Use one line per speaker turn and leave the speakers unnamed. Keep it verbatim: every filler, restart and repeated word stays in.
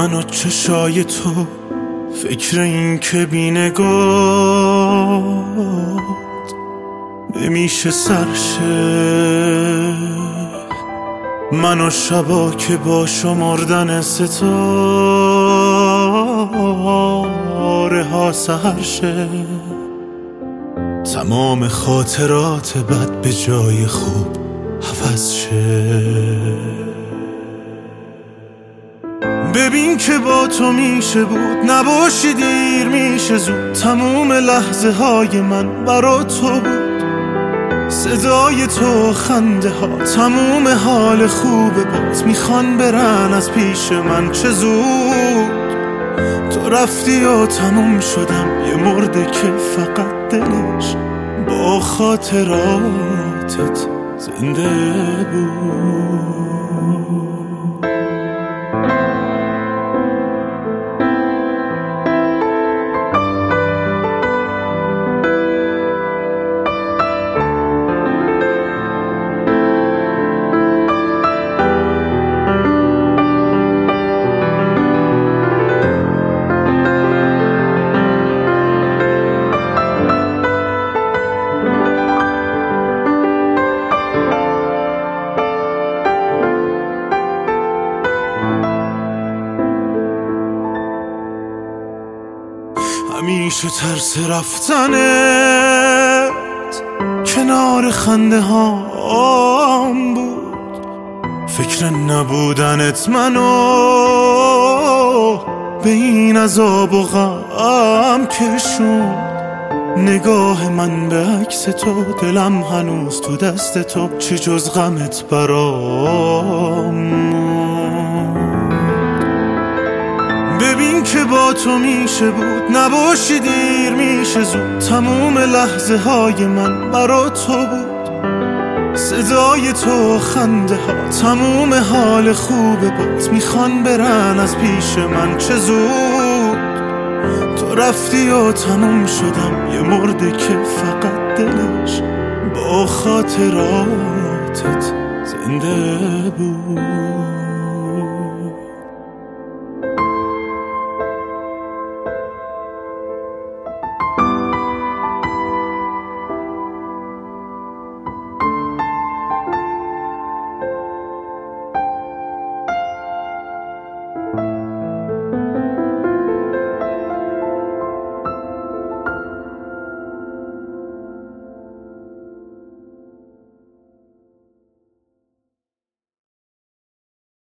من و چشای تو، فکر این که بی نگات نمیشه سرشه. من و شبا که با شمردن ستاره ها سحر شه. تمام خاطرات بد به جای خوب حوض شه. ببین که با تو میشه بود، نباشی دیر میشه زود. تموم لحظه های من برا تو بود، صدای تو خنده ها، تموم حال خوب باز میخوان برن از پیش من. چه زود تو رفتی و تموم شدم، یه مرده که فقط دلش با خاطراتت زنده بود. همیشه ترس رفتنت کنار خنده هام بود، فکر نبودنت منو به این عذاب و غم کشوند. نگاه من به عکس تو، دلم هنوز تو دست تو، چه جز غمت برام. ببین که با تو میشه بود، نباشی دیر میشه زود. تموم لحظه های من برا تو بود، صدای تو خنده ها، تموم حال خوب باز میخوان برن از پیش من. چه زود تو رفتی و تموم شدم، یه مرده که فقط دلش با خاطراتت زنده بود.